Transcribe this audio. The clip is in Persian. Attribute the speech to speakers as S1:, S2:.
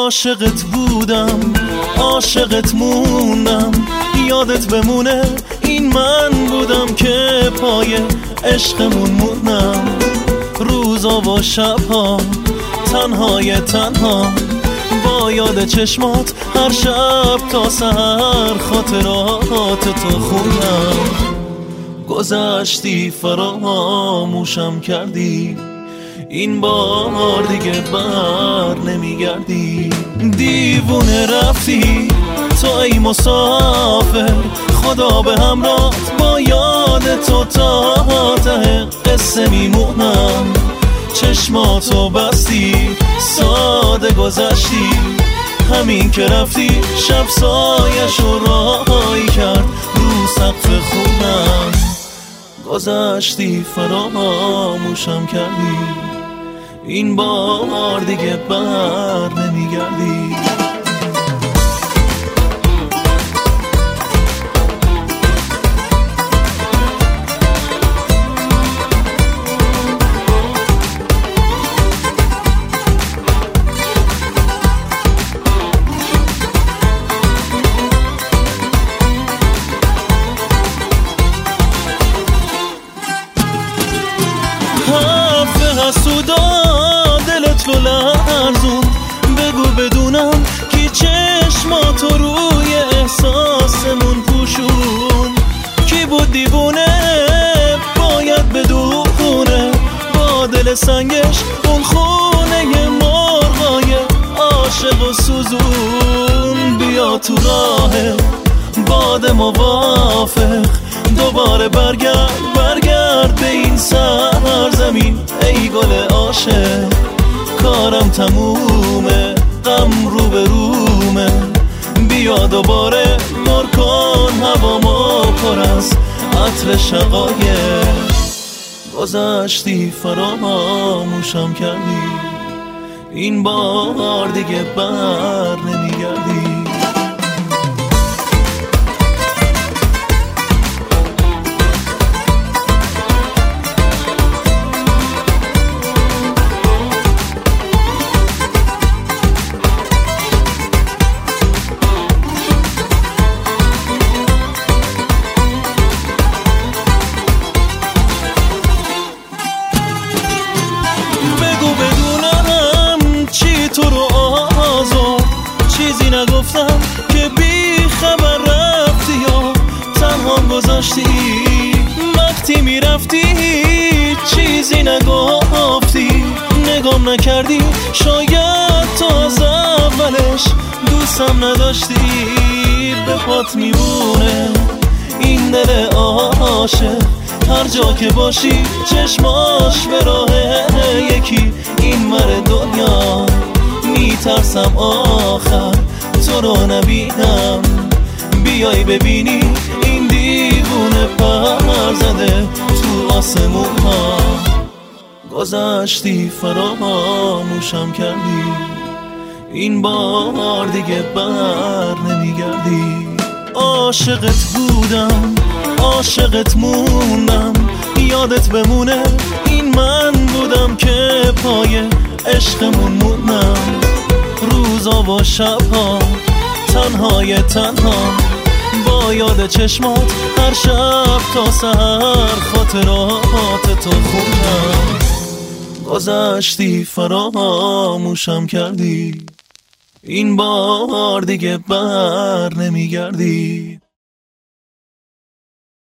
S1: عاشقت بودم، عاشقت موندم، یادت بمونه این من بودم که پای عشقمون موندم. روزا و شبها تنهای تنها با یاد چشمات هر شب تا سحر خاطرات تو خوندم. گذشتی فراموشم کردی، این بار دیگه بر نمیگردی. دیوونه رفتی تو ای مسافر، خدا به همراه با یاد تو تا ته قصه میمونم. چشماتو بستی ساده گذشتی، همین که رفتی شب سایه‌شو راهی کرد رو سقف خونم. گذشتی فراموشم کردی، این بار دیگه بر نمیگردی. حسودا دلت رو لرزون، بگو بدونم که چشماتو روی احساسمون پوشون. کی بود دیوونه باید بدونه، با دل سنگش اون خونه مرغای عاشق و سوزون. بیا تو راه باد موافق، دوباره برگرد به این سرزمین ای گل عاشق. کارم تمومه، غم رو به رومه، بیا دوباره پر کن هوامو پر از عطر شقایق. گذشتی فراموشم کردی، این بار دیگه بر نمیگردی. تو رو آزار چیزی نگفتم که بی خبر رفتی یا تنها گذاشتی. وقتی میرفتی چیزی نگفتی، نگام نکردی، شاید تو از اولش دوستم نداشتی. به پات میمونه این دل عاشق، هر جا که باشی چشماش به راه یکی این ور دنیا. میترسم آخر تو رو نبینم، بیای ببینی این دیوونه پر زده تو آسمون ها. گذشتی فراموشم کردی، این بار دیگه بر نمیگردی. عاشقت بودم، عاشقت موندم، یادت بمونه این من بودم که پای عشقمون موندم. روزا و شبها تنهای تنها با یاد چشمات هر شب تا سحر خاطرات تو خوندم. گذشتی فراموشم کردی، این بار دیگه بر نمیگردی.